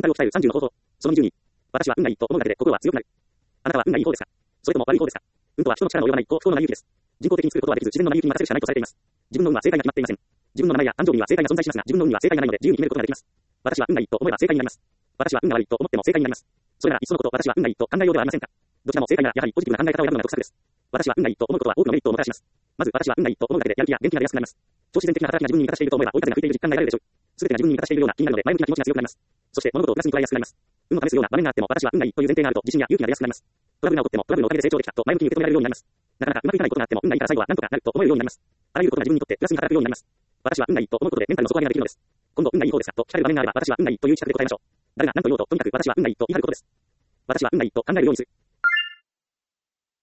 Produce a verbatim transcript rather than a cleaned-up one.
タルを鍛えるさんじゅうの方法。そのにじゅうに。私は運がいいと思うだけで心は強くなる。あなたは運がいい方ですか？それとも悪い方ですか？運とは人の力の及ばない幸福の成り行きです。人工的に作ることはできず、自然の成り行きに任せるしかないとされています。自分の運は正解が決まっていません。自分の名前や誕生日には正解が存在しますが、自分の運には正解がないので自由に決めることができます。私は運がいいと思えば正解になります。私は運が悪いと思っても正解になります。それならいっそのこと私は運がいいと考えようではありませんか。どちらも正解ならやはりポジティブな考え方を選ぶのが得策です。私は運がいいと思うことは多くのメリットをもたらします。まず私は運がいいと思うだけでやる気や元気が出やすくなります。超自然的な働きが自分に味方していると思えば追い風が吹いている実感が得られるでしょう。すべてが自分に味方しているような気になるので前向きな気持ちが強くなります。そして物事をプラスに捉えやすくなります。運を試すような場面があっても私は運がいいという前提があると自信や勇気が出やすくなります。トラブルが起こってもトラブルのおかげで成長できたと前向きに受け止められるようになります。なかなかうまくいかないことがあっても運がいいから最後は何とかなると思えるようになります。あらゆることが自分にとってプラスに働くようになります。私は運がいいと思うことでメンタルの底上げができるのです。今度運がいい方ですかと聞かれる場面があれば私は運がいいという資格で答えましょう。誰が何と言おうととにかく私は運がいいと言い張ることです。私は運がいいと考えるようにする。